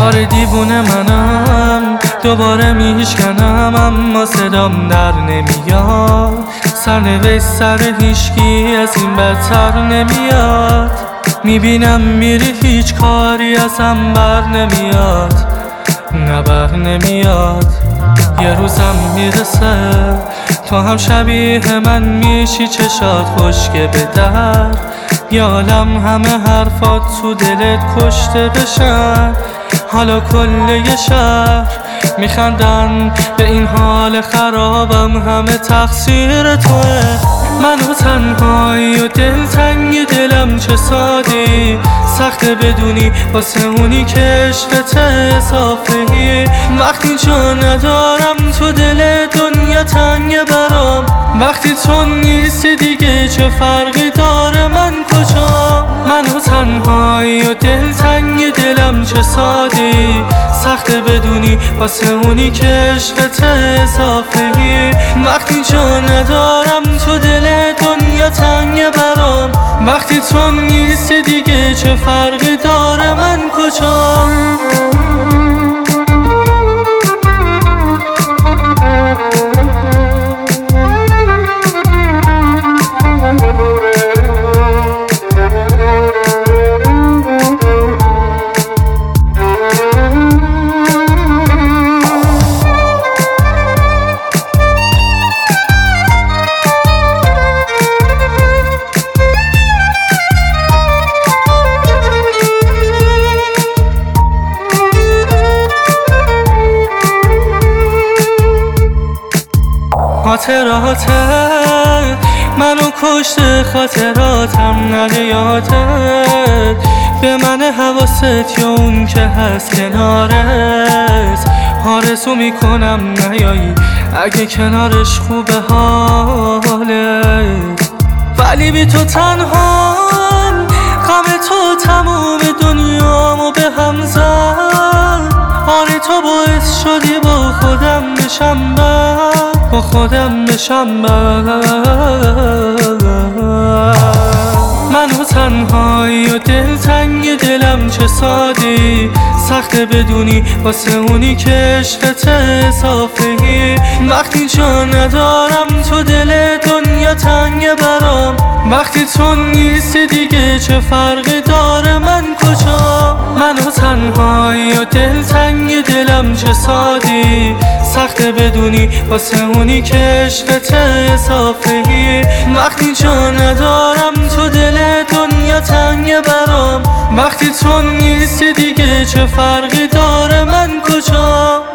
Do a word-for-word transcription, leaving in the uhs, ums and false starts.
آره دیوونه منم، دوباره میشکنم اما صدام در نمیاد. سرنوشت سر هیچکی از این بدتر نمیاد. میبینم میری هیچ کاری ازم بر نمیاد، نه بر نمیاد. یه روزم میرسه تو هم شبیه من میشی، چشات خشکه به در. یه عالم همه حرفات تو دلت کشته بشن. حالا کل یه شهر میخندن به این حال خرابم، همه تقصیر توه. منو تنهایی و دلتنگ دلم چه سادی، سخته بدونی واسه اونی که عشقت اضافه‌ای. وقتی جا ندارم تو دل دنیا تنگ برام، وقتی تو نیستی دیگه چه فرقی داره من کجا. منو تنهایی و دلتنگ دلم چه سادی، سخته بدونی واسه اونی که عشقت اضافه‌ای. وقتی جا ندارم تو دل دنیا تنگ برام، وقتی تو نیستی دیگه چه فرقی داره من کجا. خاطراتت منو کشته، خاطراتم نده یادت. به من حواست یا اون که هست کنارت، آرزو میکنم نیایی اگه کنارش خوبه حالت. ولی بی تو تنهام، غم تو تموم دنیامو به هم زد. آره تو باعث شدی با خودم بشم بد، با خودم بشم بد. منو تنهایی و دلتنگ دلم چه سادی، سخته بدونی واسه اونی که عشقت اضافه‌ای. وقتی جا ندارم تو دل دنیا تنگ برام، وقتی تو نیستی دیگه چه فرقی داره من کجا. منو تنهایی و دلتنگ دلم چه سادی، سخته بدونی واسه اونی که عشقت اضافه‌ای. وقتی جا ندارم تو دل دنیا تنگ برام، وقتی تو نیستی دیگه چه فرقی داره من کجا.